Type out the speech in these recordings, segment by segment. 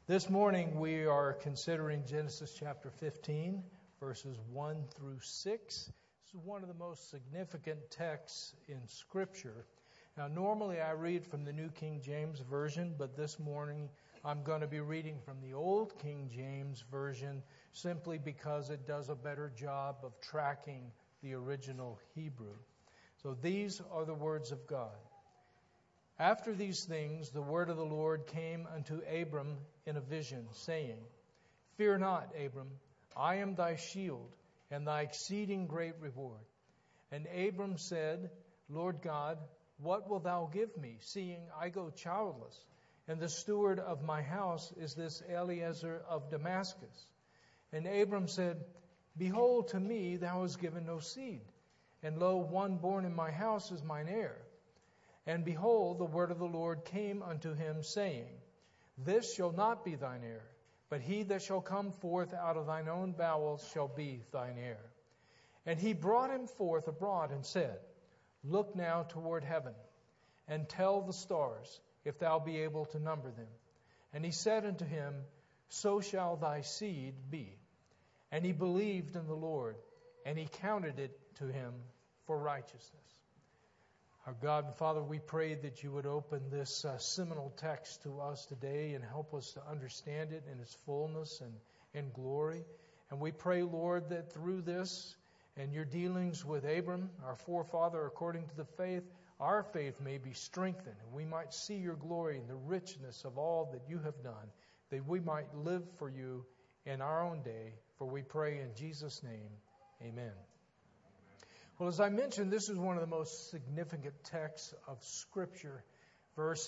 This morning we are considering Genesis chapter 15, verses 1 through 6. This is one of the most significant texts in Scripture. Now, normally I read from the New King James Version, but this morning I'm going to be reading from the Old King James Version simply because it does a better job of tracking the original Hebrew. So these are the words of God. After these things, the word of the Lord came unto Abram in a vision, saying, Fear not, Abram, I am thy shield, and thy exceeding great reward. And Abram said, Lord God, what wilt thou give me, seeing I go childless? And the steward of my house is this Eliezer of Damascus. And Abram said, Behold, to me thou hast given no seed, and lo, one born in my house is mine heir. And behold, the word of the Lord came unto him, saying, This shall not be thine heir, but he that shall come forth out of thine own bowels shall be thine heir. And he brought him forth abroad and said, Look now toward heaven, and tell the stars, if thou be able to number them. And he said unto him, So shall thy seed be. And he believed in the Lord, and he counted it to him for righteousness. Our God and Father, we pray that you would open this seminal text to us today and help us to understand it in its fullness and glory. And we pray, Lord, that through this and your dealings with Abram, our forefather according to the faith, our faith may be strengthened, and we might see your glory and the richness of all that you have done, that we might live for you in our own day. For we pray in Jesus' name, amen. Well, as I mentioned, this is one of the most significant texts of Scripture. Verse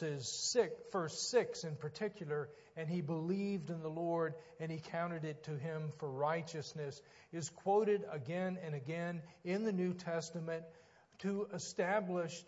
6 in particular, and he believed in the Lord, and he counted it to him for righteousness, is quoted again and again in the New Testament to establish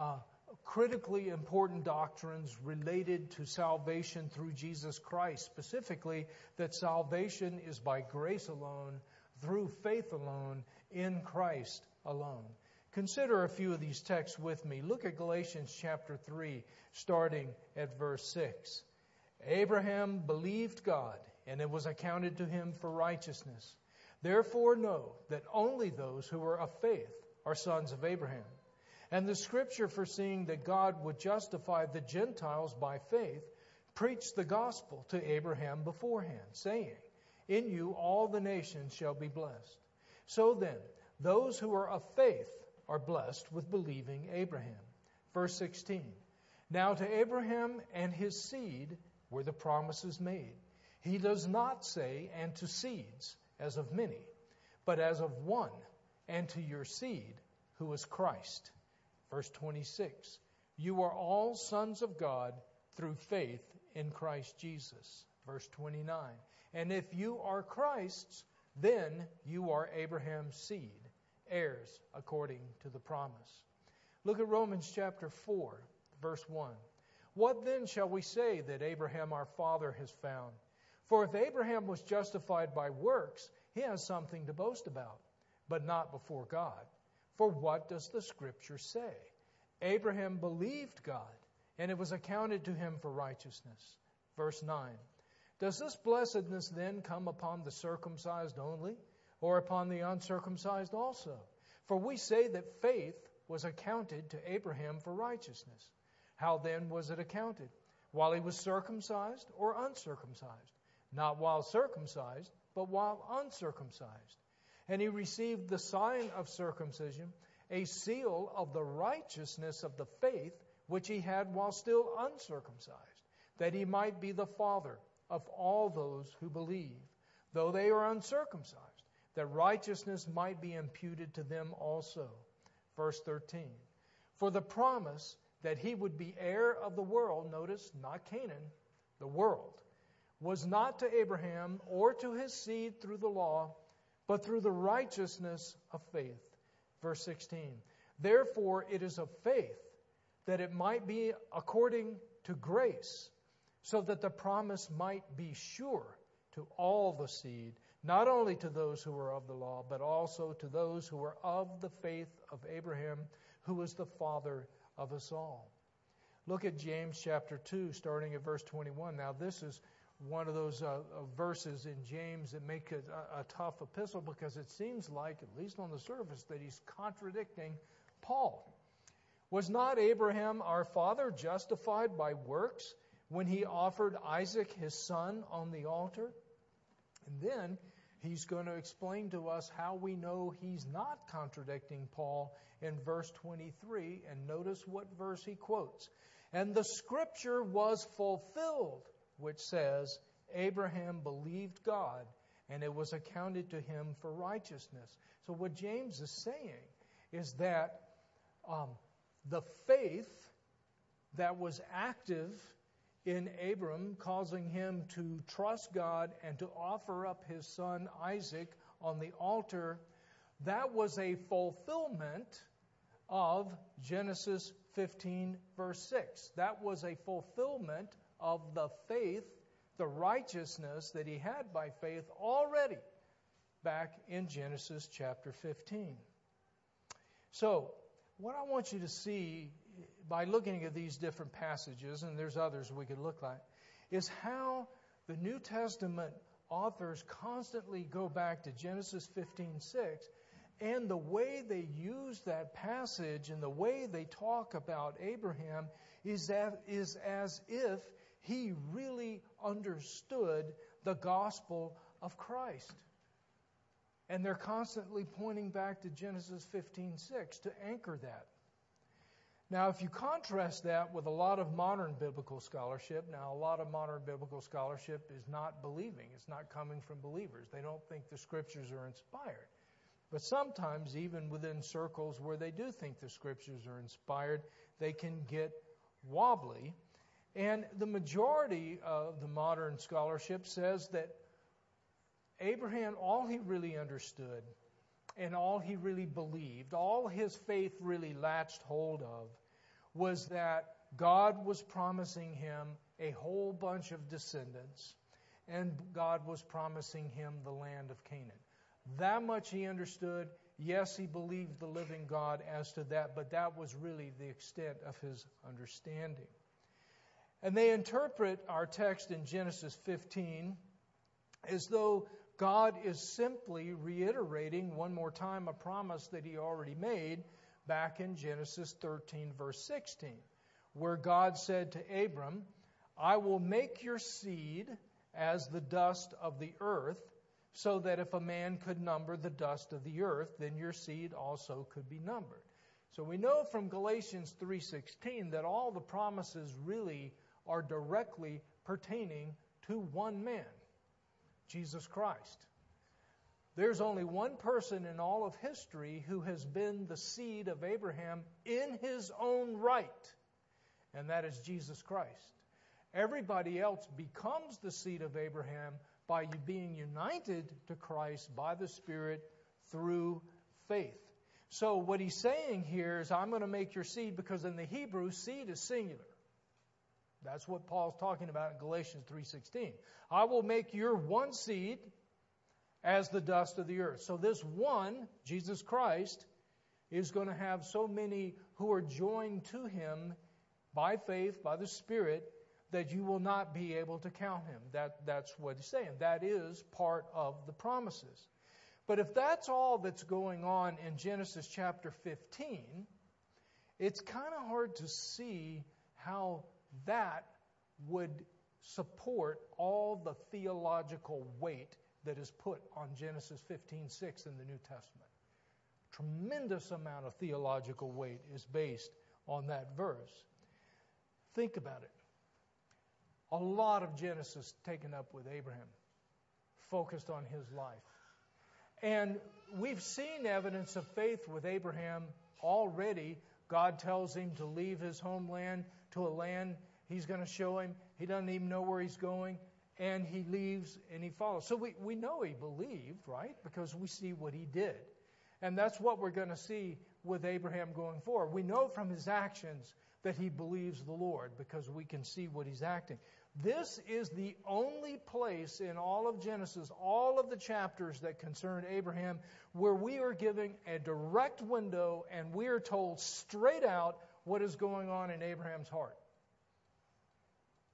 critically important doctrines related to salvation through Jesus Christ. Specifically, that salvation is by grace alone, through faith alone, in Christ alone. Consider a few of these texts with me. Look at Galatians chapter 3, starting at verse 6. Abraham believed God, and it was accounted to him for righteousness. Therefore know that only those who are of faith are sons of Abraham. And the Scripture, foreseeing that God would justify the Gentiles by faith, preached the gospel to Abraham beforehand, saying, In you all the nations shall be blessed. So then, those who are of faith are blessed with believing Abraham. Verse 16. Now to Abraham and his seed were the promises made. He does not say, and to seeds, as of many, but as of one, and to your seed, who is Christ. Verse 26. You are all sons of God through faith in Christ Jesus. Verse 29. And if you are Christ's, then you are Abraham's seed, heirs according to the promise. Look at Romans chapter 4, verse 1. What then shall we say that Abraham our father has found? For if Abraham was justified by works, he has something to boast about, but not before God. For what does the Scripture say? Abraham believed God, and it was accounted to him for righteousness. Verse 9. Does this blessedness then come upon the circumcised only, or upon the uncircumcised also? For we say that faith was accounted to Abraham for righteousness. How then was it accounted? While he was circumcised or uncircumcised? Not while circumcised, but while uncircumcised. And he received the sign of circumcision, a seal of the righteousness of the faith which he had while still uncircumcised, that he might be the father of all those who believe, though they are uncircumcised, that righteousness might be imputed to them also. Verse 13. For the promise that he would be heir of the world, notice, not Canaan, the world, was not to Abraham or to his seed through the law, but through the righteousness of faith. Verse 16. Therefore it is of faith, that it might be according to grace, so that the promise might be sure to all the seed, not only to those who are of the law, but also to those who are of the faith of Abraham, who is the father of us all. Look at James chapter 2, starting at verse 21. Now this is one of those verses in James that make it a tough epistle because it seems like, at least on the surface, that he's contradicting Paul. Was not Abraham our father justified by works when he offered Isaac his son on the altar? And then he's going to explain to us how we know he's not contradicting Paul in verse 23. And notice what verse he quotes. And the scripture was fulfilled, which says, Abraham believed God, and it was accounted to him for righteousness. So what James is saying is that the faith that was active in Abram, causing him to trust God and to offer up his son Isaac on the altar, that was a fulfillment of Genesis 15, verse 6. That was a fulfillment of the faith, the righteousness that he had by faith already back in Genesis chapter 15. So, what I want you to see by looking at these different passages, and there's others we could look at, is how the New Testament authors constantly go back to Genesis 15:6, and the way they use that passage and the way they talk about Abraham is as if he really understood the gospel of Christ. And they're constantly pointing back to Genesis 15:6 to anchor that. Now, if you contrast that with a lot of modern biblical scholarship, now a lot of modern biblical scholarship is not believing. It's not coming from believers. They don't think the scriptures are inspired. But sometimes, even within circles where they do think the scriptures are inspired, they can get wobbly. And the majority of the modern scholarship says that Abraham, all he really understood and all he really believed, all his faith really latched hold of, was that God was promising him a whole bunch of descendants, and God was promising him the land of Canaan. That much he understood. Yes, he believed the living God as to that, but that was really the extent of his understanding. And they interpret our text in Genesis 15 as though God is simply reiterating one more time a promise that he already made back in Genesis 13, verse 16, where God said to Abram, I will make your seed as the dust of the earth, so that if a man could number the dust of the earth, then your seed also could be numbered. So we know from Galatians 3:16 that all the promises really are directly pertaining to one man, Jesus Christ. There's only one person in all of history who has been the seed of Abraham in his own right, and that is Jesus Christ. Everybody else becomes the seed of Abraham by being united to Christ by the Spirit through faith. So what he's saying here is, I'm going to make your seed, because in the Hebrew, seed is singular. That's what Paul's talking about in Galatians 3:16. I will make your one seed as the dust of the earth. So this one, Jesus Christ, is going to have so many who are joined to him by faith, by the Spirit, that you will not be able to count him. That's what he's saying. That is part of the promises. But if that's all that's going on in Genesis chapter 15, it's kind of hard to see how that would support all the theological weight that is put on Genesis 15:6 in the New Testament. Tremendous amount of theological weight is based on that verse. Think about it. A lot of Genesis taken up with Abraham, focused on his life. And we've seen evidence of faith with Abraham already. God tells him to leave his homeland to a land he's going to show him. He doesn't even know where he's going. And he leaves and he follows. So we know he believed, right? Because we see what he did. And that's what we're going to see with Abraham going forward. We know from his actions that he believes the Lord, because we can see what he's acting. This is the only place in all of Genesis, all of the chapters that concern Abraham, where we are giving a direct window and we are told straight out what is going on in Abraham's heart.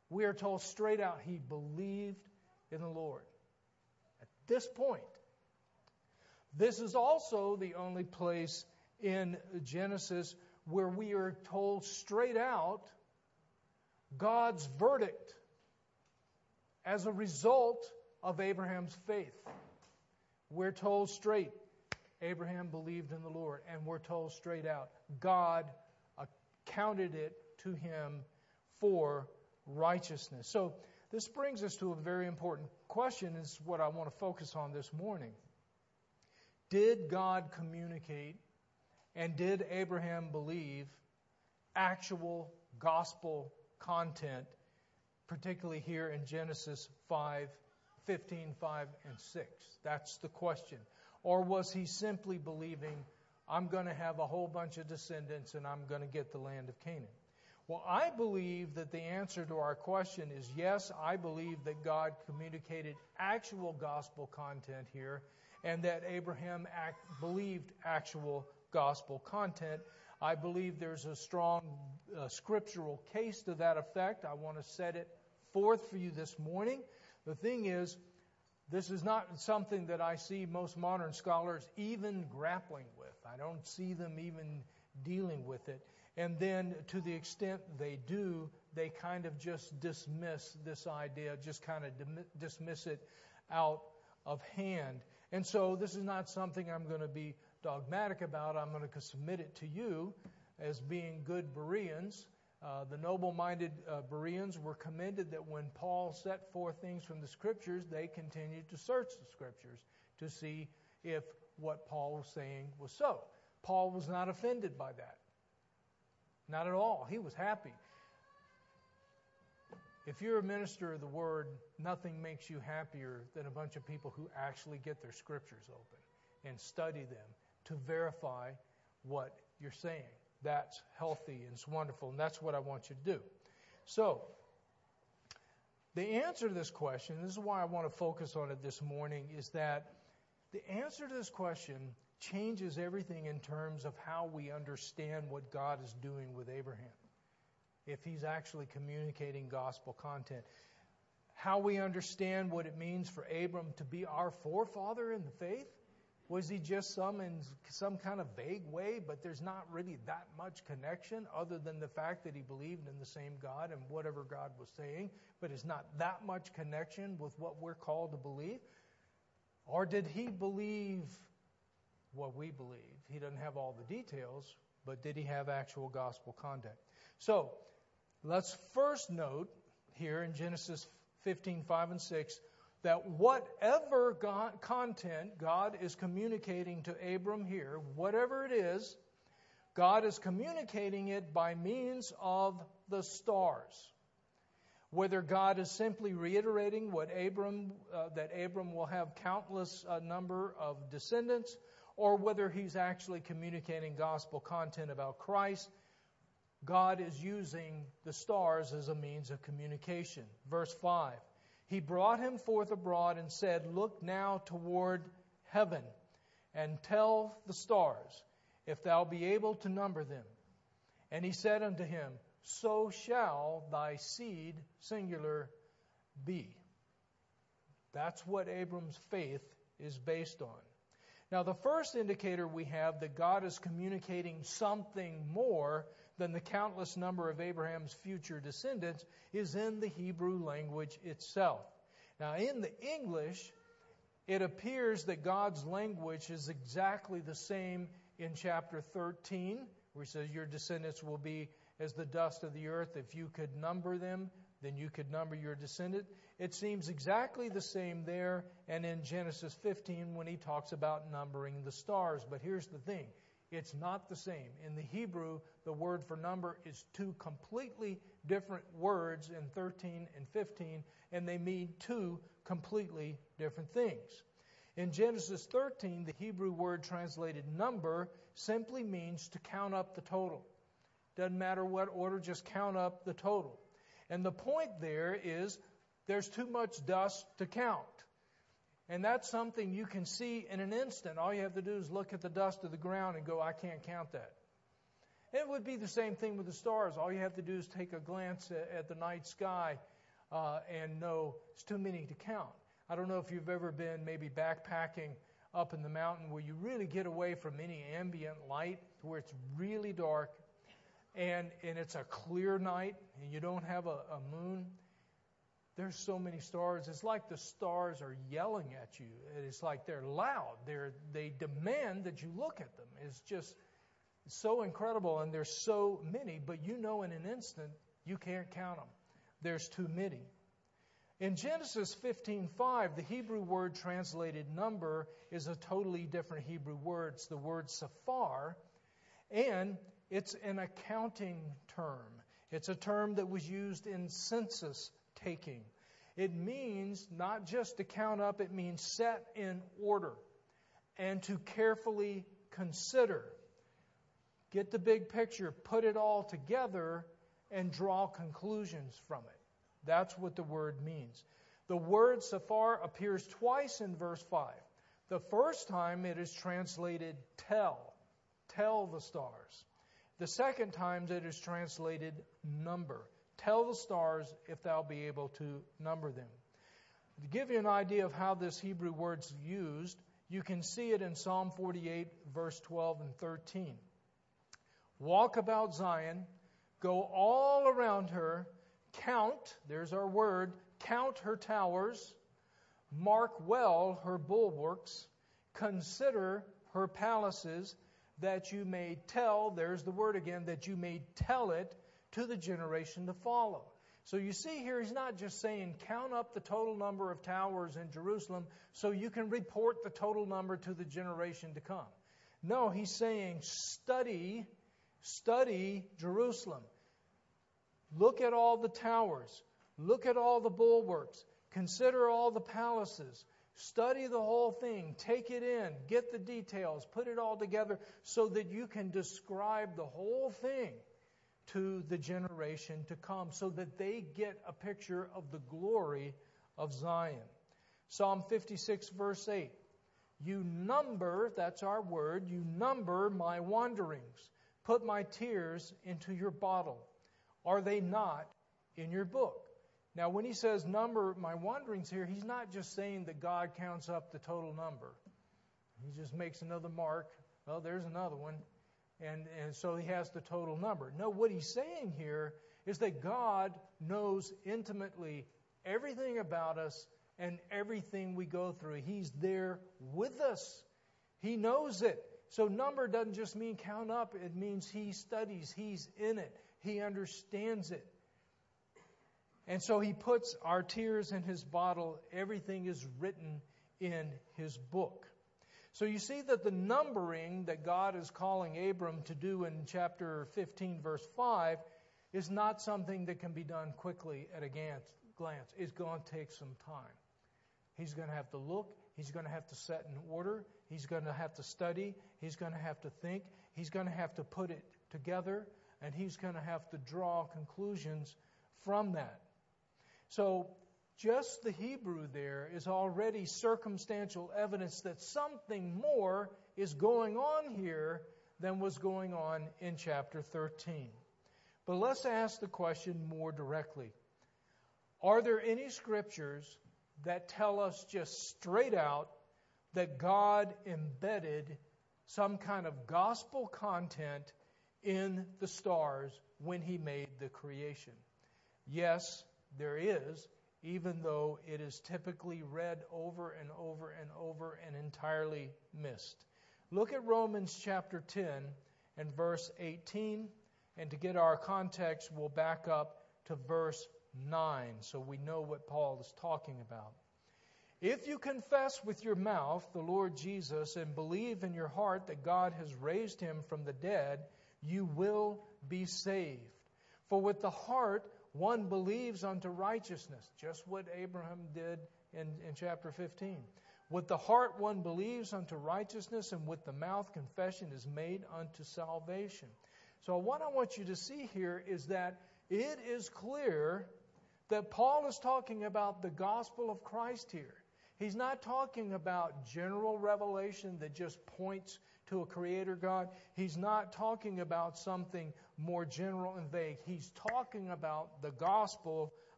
We are told straight out he believed in the Lord. At this point, this is also the only place in Genesis where we are told straight out God's verdict as a result of Abraham's faith. We're told straight, Abraham believed in the Lord. And we're told straight out, God accounted it to him for righteousness. So this brings us to a very important question. This is what I want to focus on this morning. Did God communicate and did Abraham believe actual gospel content, particularly here in Genesis 15, 5, and 6? That's the question. Or was he simply believing, I'm going to have a whole bunch of descendants and I'm going to get the land of Canaan? Well, I believe that the answer to our question is yes. I believe that God communicated actual gospel content here and that Abraham believed actual gospel content. I believe there's a strong scriptural case to that effect. I want to set it forth for you this morning. The thing is, this is not something that I see most modern scholars even grappling with. I don't see them even dealing with it. And then to the extent they do, they kind of just dismiss this idea, just kind of dismiss it out of hand. And so this is not something I'm going to be dogmatic about. I'm going to submit it to you as being good Bereans. The noble-minded Bereans were commended that when Paul set forth things from the Scriptures, they continued to search the Scriptures to see if what Paul was saying was so. Paul was not offended by that. Not at all. He was happy. If you're a minister of the Word, nothing makes you happier than a bunch of people who actually get their Scriptures open and study them to verify what you're saying. That's healthy and it's wonderful, and that's what I want you to do. So, the answer to this question, this is why I want to focus on it this morning, is that the answer to this question changes everything in terms of how we understand what God is doing with Abraham. If he's actually communicating gospel content. How we understand what it means for Abram to be our forefather in the faith. Was he just in some kind of vague way, but there's not really that much connection other than the fact that he believed in the same God and whatever God was saying, but it's not that much connection with what we're called to believe? Or did he believe what we believe? He doesn't have all the details, but did he have actual gospel content? So, let's first note here in Genesis 15, 5, and 6, that whatever content God is communicating to Abram here, whatever it is, God is communicating it by means of the stars. Whether God is simply reiterating what that Abram will have countless number of descendants, or whether he's actually communicating gospel content about Christ, God is using the stars as a means of communication. Verse 5. He brought him forth abroad and said, Look now toward heaven, and tell the stars, if thou be able to number them. And he said unto him, So shall thy seed, singular, be. That's what Abram's faith is based on. Now, the first indicator we have that God is communicating something more than the countless number of Abraham's future descendants is in the Hebrew language itself. Now, in the English, it appears that God's language is exactly the same in chapter 13, where he says, Your descendants will be as the dust of the earth. If you could number them, then you could number your descendant. It seems exactly the same there and in Genesis 15 when he talks about numbering the stars. But here's the thing. It's not the same. In the Hebrew, the word for number is two completely different words in 13 and 15, and they mean two completely different things. In Genesis 13, the Hebrew word translated number simply means to count up the total. Doesn't matter what order, just count up the total. And the point there is there's too much dust to count. And that's something you can see in an instant. All you have to do is look at the dust of the ground and go, I can't count that. It would be the same thing with the stars. All you have to do is take a glance at the night sky and know it's too many to count. I don't know if you've ever been maybe backpacking up in the mountain where you really get away from any ambient light, where it's really dark, and it's a clear night, and you don't have a moon. There's so many stars. It's like the stars are yelling at you. It's like they're loud. They demand that you look at them. It's just so incredible, and there's so many, but you know in an instant you can't count them. There's too many. In Genesis 15:5, the Hebrew word translated number is a totally different Hebrew word. It's the word sephar, and it's an accounting term. It's a term that was used in census taking. It means not just to count up, it means set in order and to carefully consider. Get the big picture, put it all together, and draw conclusions from it. That's what the word means. The word sephar appears twice in verse 5. The first time it is translated tell the stars. The second time it is translated number. Tell the stars if thou be able to number them. To give you an idea of how this Hebrew word's used, you can see it in Psalm 48, verse 12 and 13. Walk about Zion, go all around her, count, there's our word, count her towers, mark well her bulwarks, consider her palaces, that you may tell, there's the word again, that you may tell it to the generation to follow. So you see here, he's not just saying count up the total number of towers in Jerusalem so you can report the total number to the generation to come. No, he's saying study Jerusalem. Look at all the towers. Look at all the bulwarks. Consider all the palaces. Study the whole thing. Take it in. Get the details. Put it all together so that you can describe the whole thing to the generation to come, so that they get a picture of the glory of Zion. Psalm 56, verse 8. You number, that's our word, you number my wanderings. Put my tears into your bottle. Are they not in your book? Now, when he says number my wanderings here, he's not just saying that God counts up the total number. He just makes another mark. Oh, there's another one. And so he has the total number. No, what he's saying here is that God knows intimately everything about us and everything we go through. He's there with us. He knows it. So number doesn't just mean count up. It means he studies. He's in it. He understands it. And so he puts our tears in his bottle. Everything is written in his book. So you see that the numbering that God is calling Abram to do in chapter 15, verse 5, is not something that can be done quickly at a glance. It's going to take some time. He's going to have to look. He's going to have to set in order. He's going to have to study. He's going to have to think. He's going to have to put it together. And he's going to have to draw conclusions from that. So just the Hebrew there is already circumstantial evidence that something more is going on here than was going on in chapter 13. But let's ask the question more directly. Are there any scriptures that tell us just straight out that God embedded some kind of gospel content in the stars when he made the creation? Yes, there is, even though it is typically read over and over and over and entirely missed. Look at Romans chapter 10 and verse 18, and to get our context, we'll back up to verse 9 so we know what Paul is talking about. If you confess with your mouth the Lord Jesus and believe in your heart that God has raised him from the dead, you will be saved. For with the heart one believes unto righteousness, just what Abraham did in chapter 15. With the heart one believes unto righteousness, and with the mouth confession is made unto salvation. So what I want you to see here is that it is clear that Paul is talking about the gospel of Christ here. He's not talking about general revelation that just points to a creator God. He's not talking about something more general and vague. He's talking about the gospel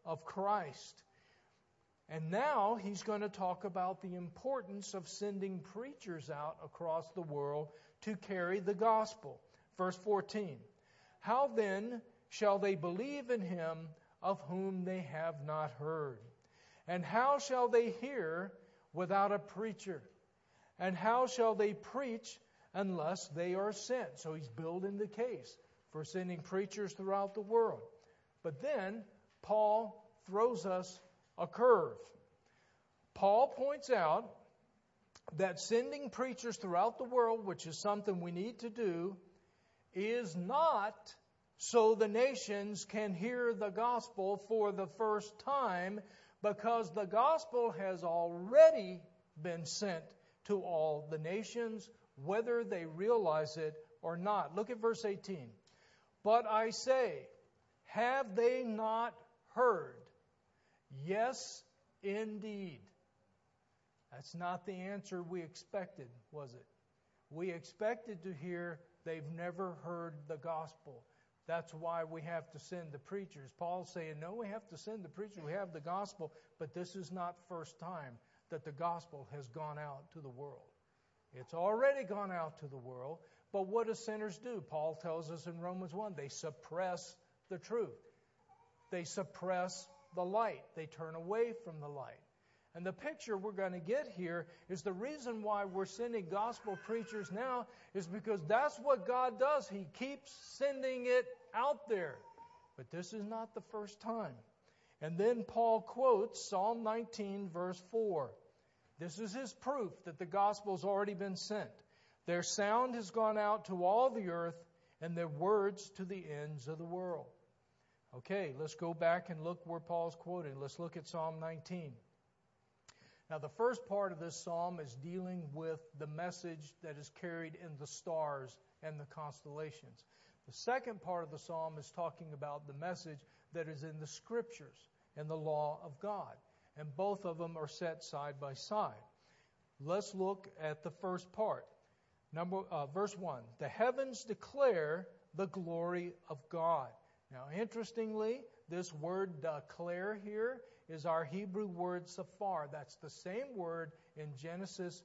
of Christ. And now he's going to talk about the importance of sending preachers out across the world to carry the gospel. Verse 14, how then shall they believe in him of whom they have not heard? And how shall they hear without a preacher? And how shall they preach unless they are sent? So he's building the case for sending preachers throughout the world. But then Paul throws us a curve. Paul points out that sending preachers throughout the world, which is something we need to do, is not so the nations can hear the gospel for the first time, because the gospel has already been sent to all the nations, whether they realize it or not. Look at verse 18. But I say, have they not heard? Yes, indeed. That's not the answer we expected, was it? We expected to hear they've never heard the gospel. That's why we have to send the preachers. Paul's saying, no, we have to send the preachers. We have the gospel, but this is not the first time that the gospel has gone out to the world. It's already gone out to the world, but what do sinners do? Paul tells us in Romans 1, they suppress the truth. They suppress the light. They turn away from the light. And the picture we're going to get here is the reason why we're sending gospel preachers now is because that's what God does. He keeps sending it out there. But this is not the first time. And then Paul quotes Psalm 19, verse 4. This is his proof that the gospel's already been sent. Their sound has gone out to all the earth, and their words to the ends of the world. Okay, let's go back and look where Paul's quoting. Let's look at Psalm 19. Now, the first part of this psalm is dealing with the message that is carried in the stars and the constellations. The second part of the psalm is talking about the message that is in the scriptures and the law of God. And both of them are set side by side. Let's look at the first part. Verse 1. The heavens declare the glory of God. Now, interestingly, this word declare here is our Hebrew word safar. That's the same word in Genesis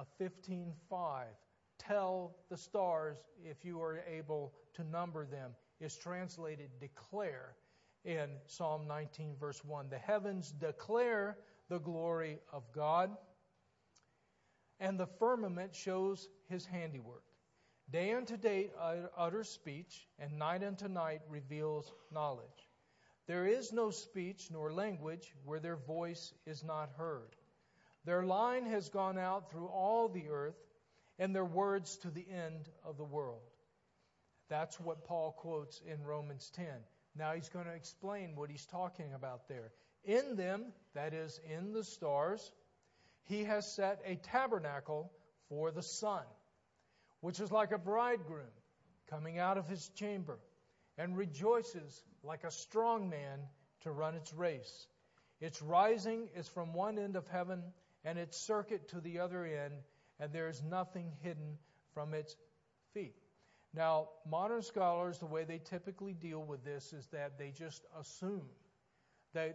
15:5. Tell the stars if you are able to number them. Is translated declare in Psalm 19 verse 1. The heavens declare the glory of God, and the firmament shows his handiwork. Day unto day utters speech, and night unto night reveals knowledge. There is no speech nor language where their voice is not heard. Their line has gone out through all the earth, and their words to the end of the world. That's what Paul quotes in Romans 10. Now he's going to explain what he's talking about there. In them, that is, in the stars, he has set a tabernacle for the sun, which is like a bridegroom coming out of his chamber, and rejoices like a strong man to run its race. Its rising is from one end of heaven, and its circuit to the other end, and there is nothing hidden from its feet. Now, modern scholars, the way they typically deal with this is that they just assume that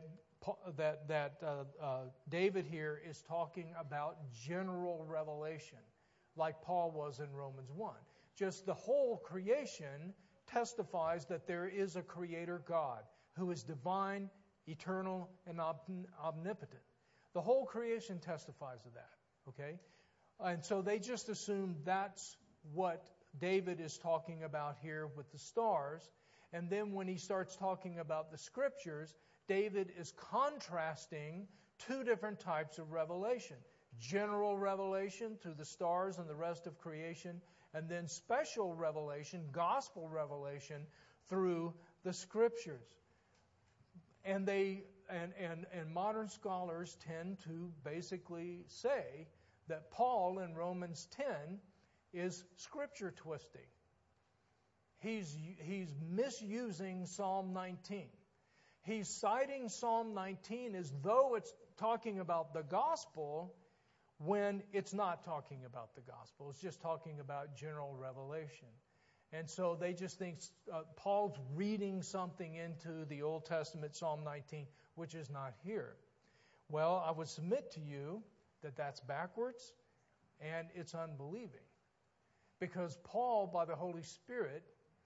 David here is talking about general revelation, like Paul was in Romans 1. Just the whole creation testifies that there is a creator God who is divine, eternal, and omnipotent. The whole creation testifies of that, okay? And so they just assume that's what David is talking about here with the stars. And then when he starts talking about the scriptures, David is contrasting two different types of revelation. General revelation through the stars and the rest of creation, and then special revelation, gospel revelation, through the scriptures. And modern scholars tend to basically say that Paul in Romans 10 is scripture twisting. He's misusing Psalm 19. He's citing Psalm 19 as though it's talking about the gospel, when it's not talking about the gospel. It's just talking about general revelation. And so they just think Paul's reading something into the Old Testament, Psalm 19, which is not here. Well, I would submit to you that that's backwards and it's unbelieving. Because Paul, by the Holy Spirit,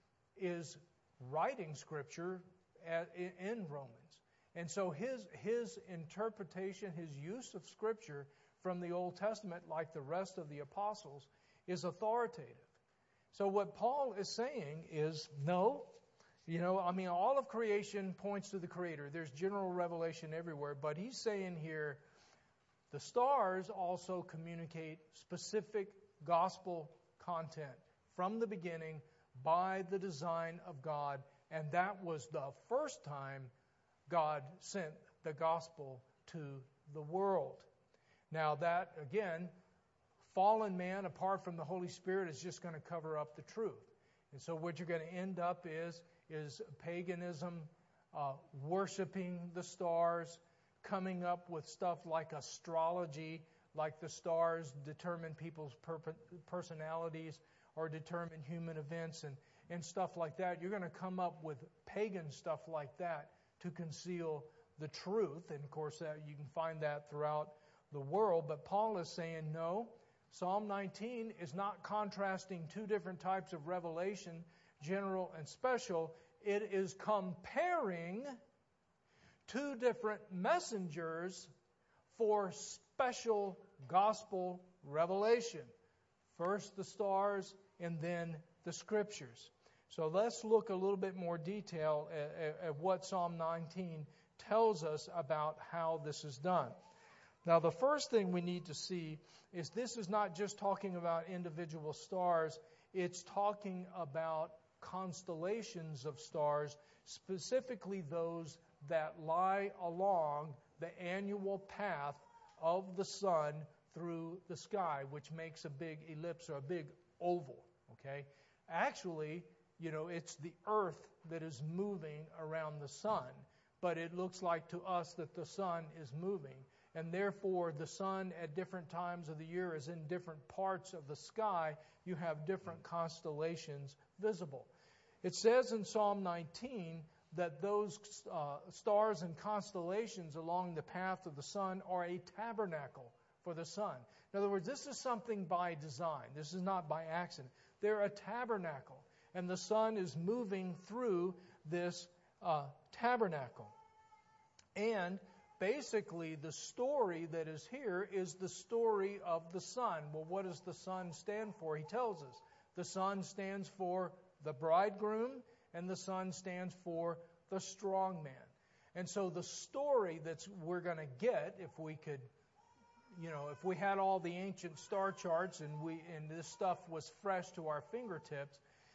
is writing Scripture in Romans. And so his interpretation, his use of Scripture from the Old Testament, like the rest of the apostles, is authoritative. So what Paul is saying is, no, all of creation points to the Creator. There's general revelation everywhere. But he's saying here, the stars also communicate specific gospel content from the beginning by the design of God. And that was the first time God sent the gospel to the world. Now that, again, fallen man apart from the Holy Spirit is just going to cover up the truth. And so what you're going to end up is paganism, worshiping the stars, coming up with stuff like astrology, like the stars determine people's personalities or determine human events and stuff like that. You're going to come up with pagan stuff like that to conceal the truth. And of course, you can find that throughout the world. But Paul is saying, no, Psalm 19 is not contrasting two different types of revelation, general and special. It is comparing two different messengers for special gospel revelation. First the stars and then the Scriptures. So let's look a little bit more detail at what Psalm 19 tells us about how this is done. Now, the first thing we need to see is this is not just talking about individual stars. It's talking about constellations of stars, specifically those that lie along the annual path of the sun through the sky, which makes a big ellipse or a big oval. Okay? Actually, it's the earth that is moving around the sun, but it looks like to us that the sun is moving. And therefore, the sun at different times of the year is in different parts of the sky. You have different constellations visible. It says in Psalm 19 that those stars and constellations along the path of the sun are a tabernacle for the sun. In other words, this is something by design. This is not by accident. They're a tabernacle. And the sun is moving through this tabernacle. And basically, the story that is here is the story of the sun. Well, what does the sun stand for? He tells us. The sun stands for the bridegroom, and the sun stands for the strong man. And so the story that we're going to get, if we could, if we had all the ancient star charts and this stuff was fresh to our fingertips,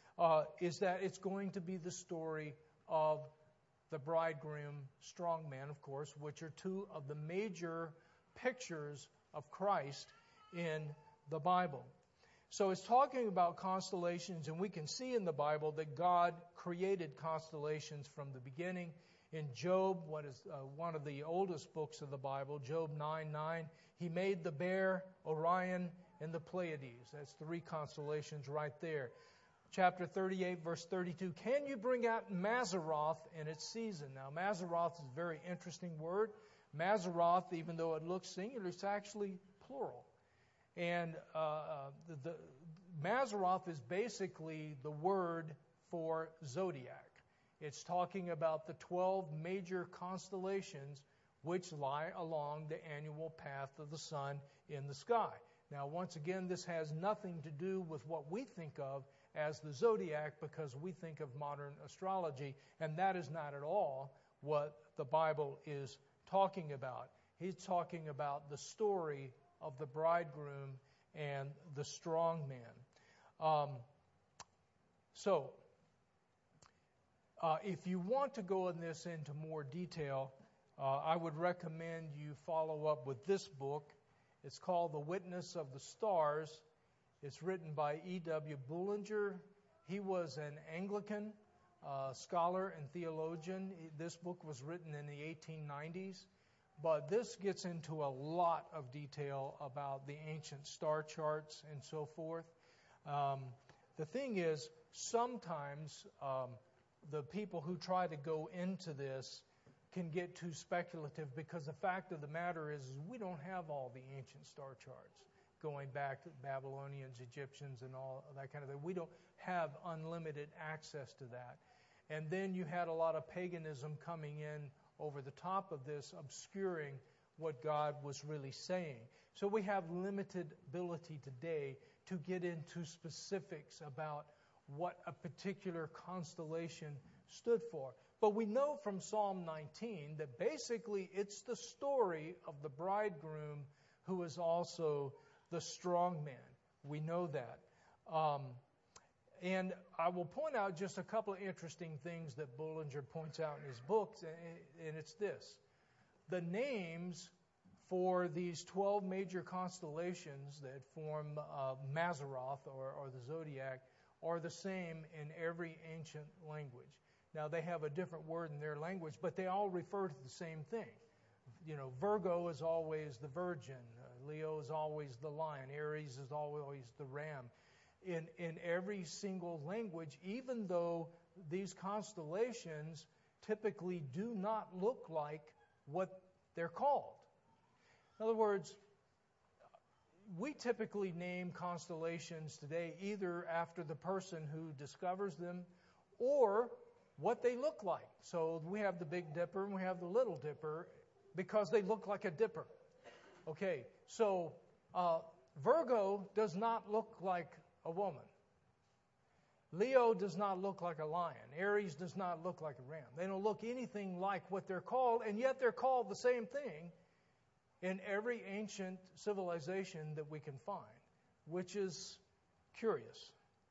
is that it's going to be the story of the bridegroom, strong man, of course, which are two of the major pictures of Christ in the Bible. So it's talking about constellations, and we can see in the Bible that God created constellations from the beginning. In Job, what is one of the oldest books of the Bible, Job 9:9, he made the Bear, Orion, and the Pleiades. That's three constellations right there. Chapter 38, verse 32, can you bring out Mazzaroth in its season? Now, Mazzaroth is a very interesting word. Mazzaroth, even though it looks singular, it's actually plural. And the Mazzaroth is basically the word for zodiac. It's talking about the 12 major constellations which lie along the annual path of the sun in the sky. Now, once again, this has nothing to do with what we think of as the zodiac, because we think of modern astrology, and that is not at all what the Bible is talking about. He's talking about the story of the bridegroom and the strong man. If you want to go in this into more detail, I would recommend you follow up with this book. It's called The Witness of the Stars. It's written by E.W. Bullinger. He was an Anglican scholar and theologian. This book was written in the 1890s. But this gets into a lot of detail about the ancient star charts and so forth. The thing is, sometimes the people who try to go into this can get too speculative, because the fact of the matter is we don't have all the ancient star charts going back to Babylonians, Egyptians, and all that kind of thing. We don't have unlimited access to that. And then you had a lot of paganism coming in over the top of this, obscuring what God was really saying. So we have limited ability today to get into specifics about what a particular constellation stood for. But we know from Psalm 19 that basically it's the story of the bridegroom who is also the strong man. We know that. And I will point out just a couple of interesting things that Bullinger points out in his books, and it's this. The names for these 12 major constellations that form Mazzaroth or the zodiac are the same in every ancient language. Now, they have a different word in their language, but they all refer to the same thing. You know, Virgo is always the virgin. Leo is always the lion. Aries is always the ram. In every single language, even though these constellations typically do not look like what they're called. In other words, we typically name constellations today either after the person who discovers them or what they look like. So we have the Big Dipper and we have the Little Dipper because they look like a dipper. Okay, so Virgo does not look like a woman. Leo does not look like a lion. Aries does not look like a ram. They don't look anything like what they're called, and yet they're called the same thing in every ancient civilization that we can find, which is curious.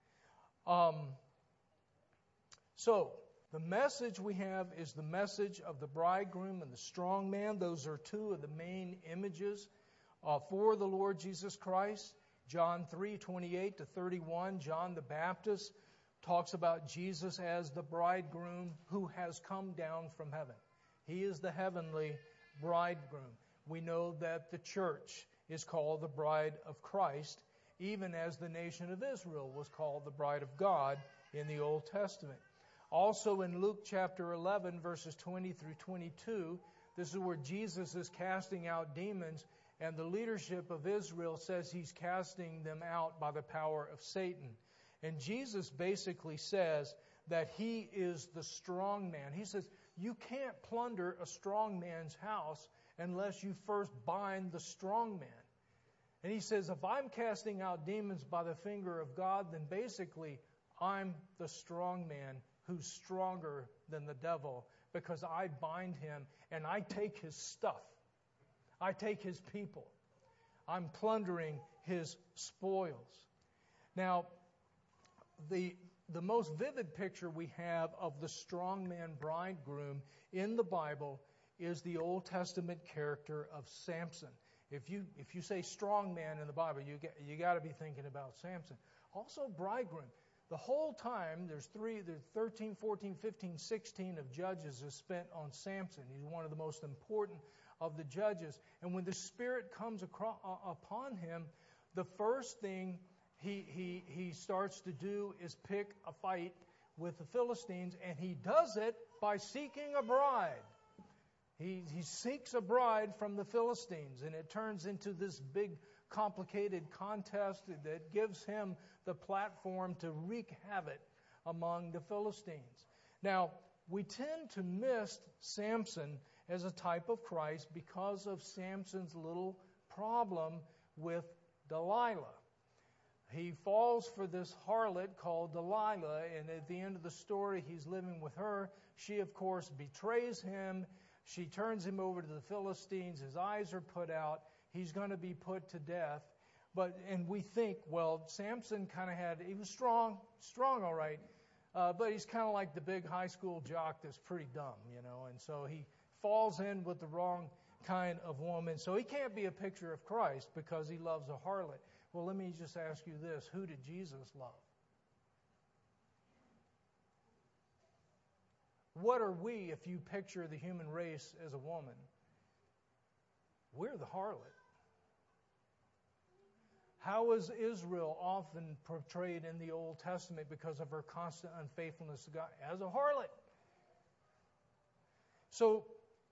So the message we have is the message of the bridegroom and the strong man. Those are two of the main images for the Lord Jesus Christ. John 3:28-31, John the Baptist talks about Jesus as the bridegroom who has come down from heaven. He is the heavenly bridegroom. We know that the church is called the bride of Christ, even as the nation of Israel was called the bride of God in the Old Testament. Also in Luke chapter 11, verses 20-22, this is where Jesus is casting out demons, and the leadership of Israel says he's casting them out by the power of Satan. And Jesus basically says that he is the strong man. He says, you can't plunder a strong man's house unless you first bind the strong man. And he says, if I'm casting out demons by the finger of God, then basically I'm the strong man who's stronger than the devil, because I bind him and I take his stuff. I take his people. I'm plundering his spoils. Now, the most vivid picture we have of the strongman bridegroom in the Bible is the Old Testament character of Samson. If you say strongman in the Bible, you got to be thinking about Samson. Also bridegroom. The whole time, there's 13, 14, 15, 16 of Judges is spent on Samson. He's one of the most important of the judges. And when the Spirit comes upon him, the first thing he starts to do is pick a fight with the Philistines, and he does it by seeking a bride. He seeks a bride from the Philistines, and it turns into this big, complicated contest that gives him the platform to wreak havoc among the Philistines. Now, we tend to miss Samson as a type of Christ because of Samson's little problem with Delilah. He falls for this harlot called Delilah, and at the end of the story, he's living with her. She, of course, betrays him. She turns him over to the Philistines. His eyes are put out. He's going to be put to death. And we think, well, Samson he was strong all right, but he's kind of like the big high school jock that's pretty dumb, and so he falls in with the wrong kind of woman. So he can't be a picture of Christ because he loves a harlot. Well, let me just ask you this. Who did Jesus love? What are we if you picture the human race as a woman? We're the harlot. How is Israel often portrayed in the Old Testament because of her constant unfaithfulness to God? As a harlot. So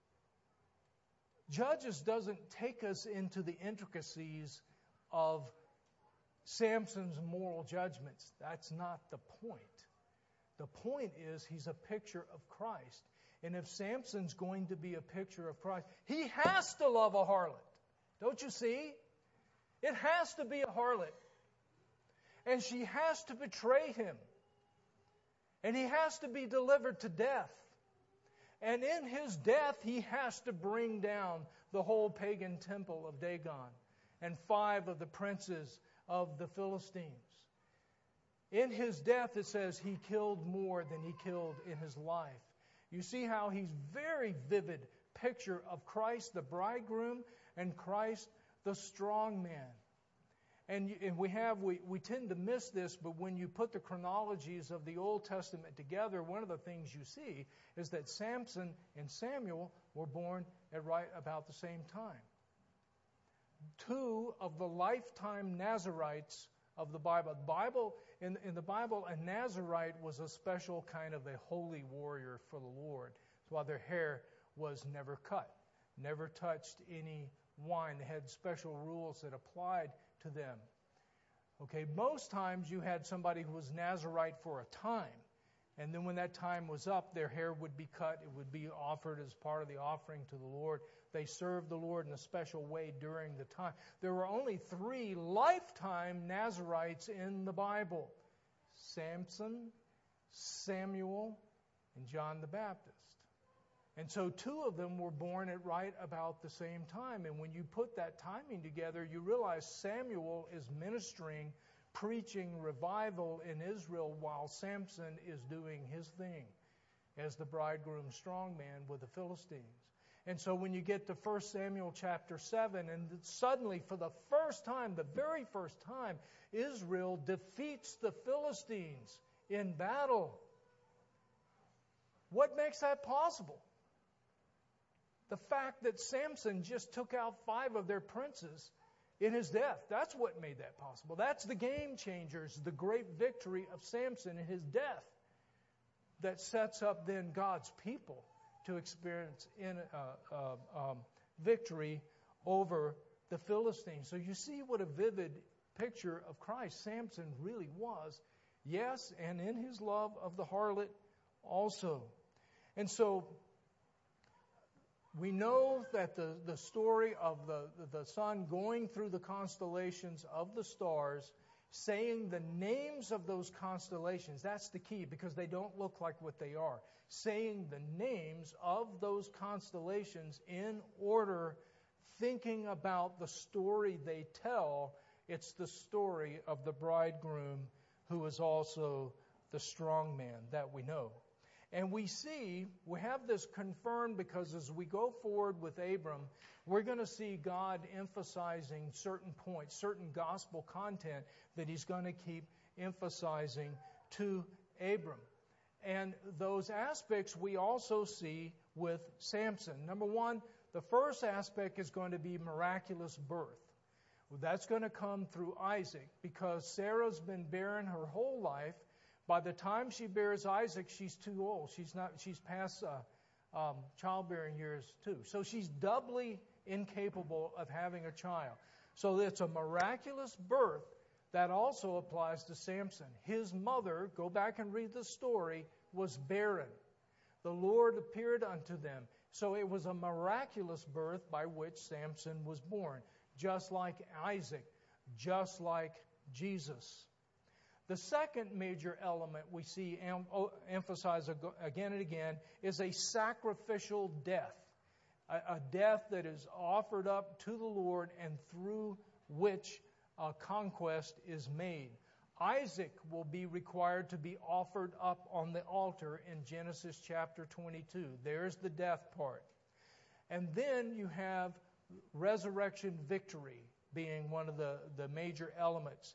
Judges doesn't take us into the intricacies of Samson's moral judgments. That's not the point. The point is he's a picture of Christ. And if Samson's going to be a picture of Christ, he has to love a harlot. Don't you see? It has to be a harlot. And she has to betray him. And he has to be delivered to death. And in his death, he has to bring down the whole pagan temple of Dagon and 5 of the princes of the Philistines. In his death, it says he killed more than he killed in his life. You see how he's very vivid picture of Christ, the bridegroom, and Christ, the strong man. And we tend to miss this, but when you put the chronologies of the Old Testament together, one of the things you see is that Samson and Samuel were born at right about the same time. 2 of the lifetime Nazarites of the Bible. In the Bible, a Nazarite was a special kind of a holy warrior for the Lord. That's why their hair was never cut, never touched any wine. They had special rules that applied to them. Okay, most times you had somebody who was Nazarite for a time, and then when that time was up, their hair would be cut. It would be offered as part of the offering to the Lord. They served the Lord in a special way during the time. There were only 3 lifetime Nazarites in the Bible: Samson, Samuel, and John the Baptist. And so 2 of them were born at right about the same time. And when you put that timing together, you realize Samuel is ministering, preaching revival in Israel while Samson is doing his thing as the bridegroom strongman with the Philistines. And so when you get to 1 Samuel chapter 7, and suddenly for the first time, the very first time, Israel defeats the Philistines in battle. What makes that possible? The fact that Samson just took out 5 of their princes in his death. That's what made that possible. That's the game changers, the great victory of Samson in his death that sets up then God's people to experience victory over the Philistines. So you see what a vivid picture of Christ Samson really was. Yes, and in his love of the harlot also. And so we know that the story of the sun going through the constellations of the stars, saying the names of those constellations, that's the key, because they don't look like what they are. Saying the names of those constellations in order, thinking about the story they tell. It's the story of the bridegroom who is also the strong man that we know. And we have this confirmed because as we go forward with Abram, we're going to see God emphasizing certain points, certain gospel content that he's going to keep emphasizing to Abram. And those aspects we also see with Samson. Number 1, the first aspect is going to be miraculous birth. That's going to come through Isaac because Sarah's been barren her whole life. By the time she bears Isaac, she's too old. She's past childbearing years too. So she's doubly incapable of having a child. So it's a miraculous birth that also applies to Samson. His mother, go back and read the story, was barren. The Lord appeared unto them. So it was a miraculous birth by which Samson was born, just like Isaac, just like Jesus. The second major element we see emphasized again and again is a sacrificial death, a death that is offered up to the Lord and through which conquest is made. Isaac will be required to be offered up on the altar in Genesis chapter 22. There's the death part. And then you have resurrection victory being one of the major elements.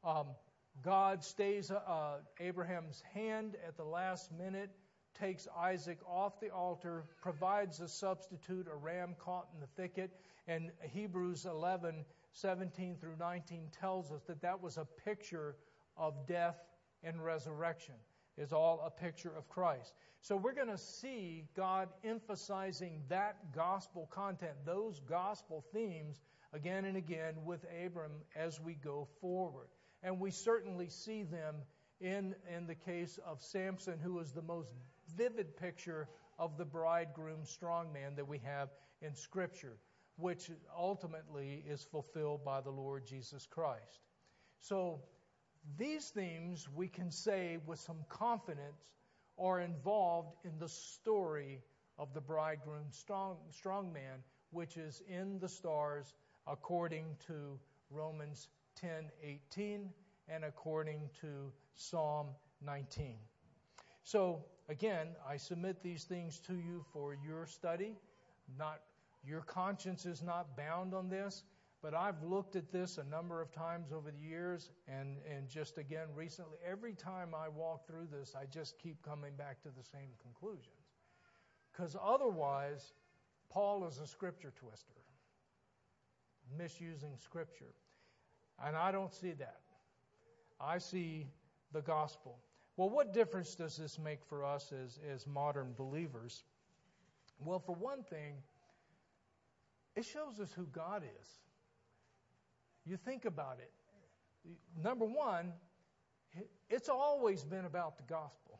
God stays Abraham's hand at the last minute, takes Isaac off the altar, provides a substitute, a ram caught in the thicket, and Hebrews 11:17 through 19 tells us that was a picture of death and resurrection. is all a picture of Christ. So we're going to see God emphasizing that gospel content, those gospel themes, again and again with Abram as we go forward. And we certainly see them in the case of Samson, who is the most vivid picture of the bridegroom strongman that we have in Scripture, which ultimately is fulfilled by the Lord Jesus Christ. So these themes, we can say with some confidence, are involved in the story of the bridegroom strongman, which is in the stars according to Romans 10:18 and according to Psalm 19. So again, I submit these things to you for your study. Your conscience is not bound on this, but I've looked at this a number of times over the years, and just again recently, every time I walk through this, I just keep coming back to the same conclusions. Because otherwise, Paul is a Scripture twister, misusing Scripture. And I don't see that. I see the gospel. Well, what difference does this make for us as modern believers? Well, for one thing, it shows us who God is. You think about it. Number one, it's always been about the gospel.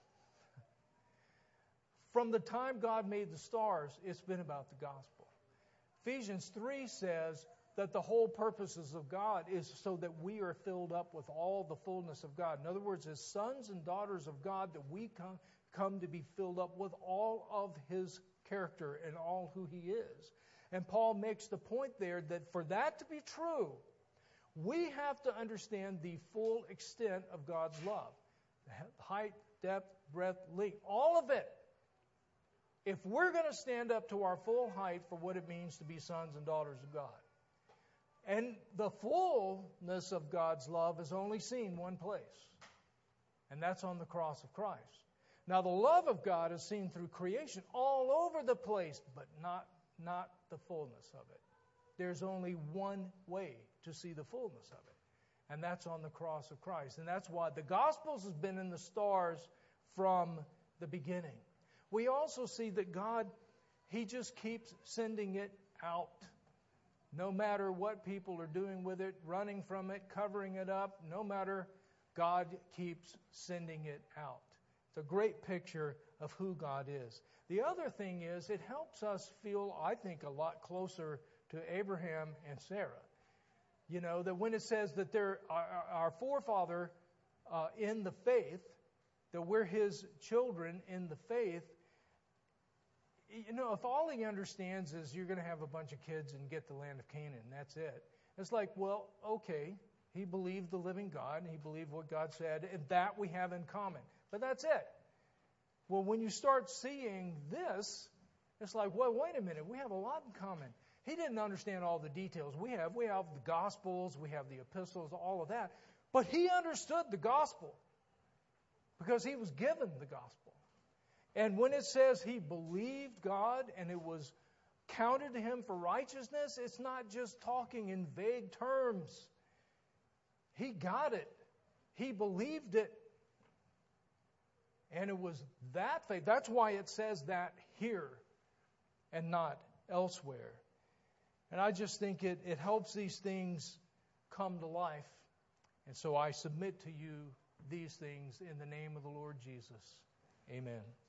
From the time God made the stars, it's been about the gospel. Ephesians 3 says that the whole purposes of God is so that we are filled up with all the fullness of God. In other words, as sons and daughters of God, that we come to be filled up with all of His character and all who He is. And Paul makes the point there that for that to be true, we have to understand the full extent of God's love. Height, depth, breadth, length, all of it. If we're going to stand up to our full height for what it means to be sons and daughters of God. And the fullness of God's love is only seen one place, and that's on the cross of Christ. Now, the love of God is seen through creation all over the place, but not the fullness of it. There's only one way to see the fullness of it, and that's on the cross of Christ. And that's why the Gospels has been in the stars from the beginning. We also see that God, He just keeps sending it out. No matter what people are doing with it, running from it, covering it up, no matter, God keeps sending it out. It's a great picture of who God is. The other thing is, it helps us feel, I think, a lot closer to Abraham and Sarah. You know, that when it says that they're our forefather in the faith, that we're his children in the faith, you know, if all he understands is you're going to have a bunch of kids and get the land of Canaan, that's it. It's like, well, okay, he believed the living God, and he believed what God said, and that we have in common. But that's it. Well, when you start seeing this, it's like, well, wait a minute, we have a lot in common. He didn't understand all the details. We have the Gospels, we have the epistles, all of that. But he understood the gospel because he was given the gospel. And when it says he believed God and it was counted to him for righteousness, it's not just talking in vague terms. He got it. He believed it. And it was that faith. That's why it says that here and not elsewhere. And I just think it helps these things come to life. And so I submit to you these things in the name of the Lord Jesus. Amen.